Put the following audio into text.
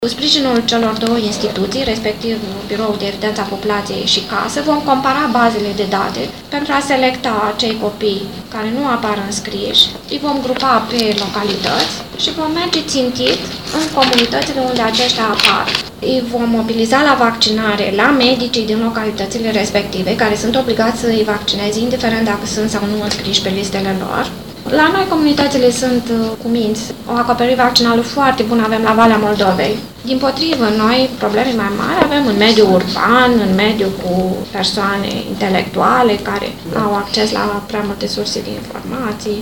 Cu sprijinul celor două instituții, respectiv Biroul de Evidență a Populației și CASE, vom compara bazele de date pentru a selecta acei copii care nu apar înscriși, îi vom grupa pe localități și vom merge țintit în comunitățile unde aceștia apar. Îi vom mobiliza la vaccinare la medicii din localitățile respective, care sunt obligați să îi vaccineze, indiferent dacă sunt sau nu înscriși pe listele lor. La noi comunitățile sunt cuminți, o acoperire vaccinală foarte bună avem la Valea Moldovei. Dimpotrivă, noi probleme mai mari avem în mediul urban, în mediul cu persoane intelectuale care au acces la prea multe surse de informații.